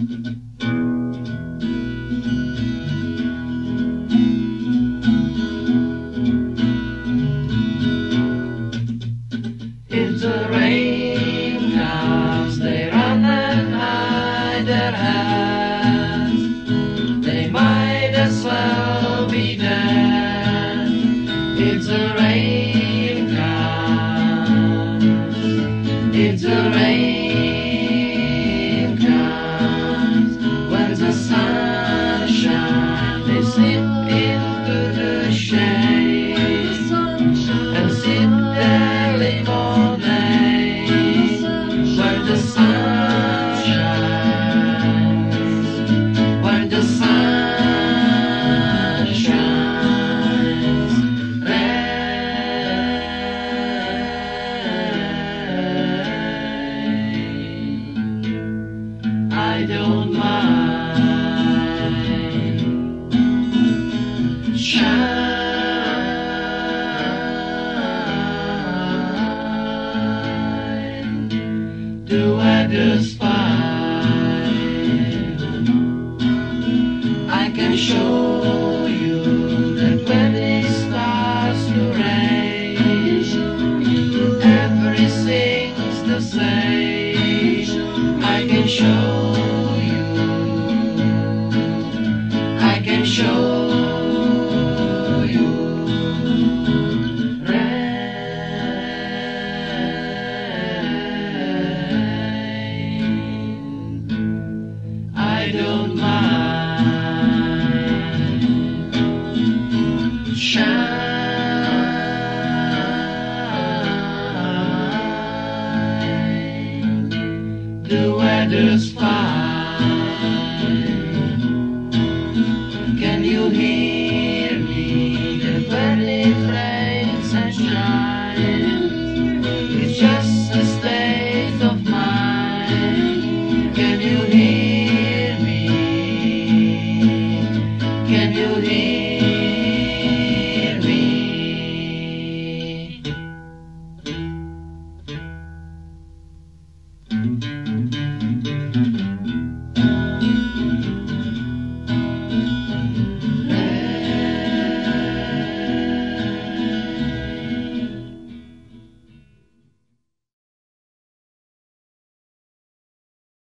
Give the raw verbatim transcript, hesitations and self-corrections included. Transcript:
If the rain comes, they run and hide their hands. They might as well be dead. If the rain comes, if the rain comes, when the sun shines, they slip into the shade and sit there late all day. When the sun shines, when the sun shines, rain, I don't mind. Shine. The weather's fine. I can show you that when it starts to rain, everything's the same. I can show you, I can show you. I don't mind.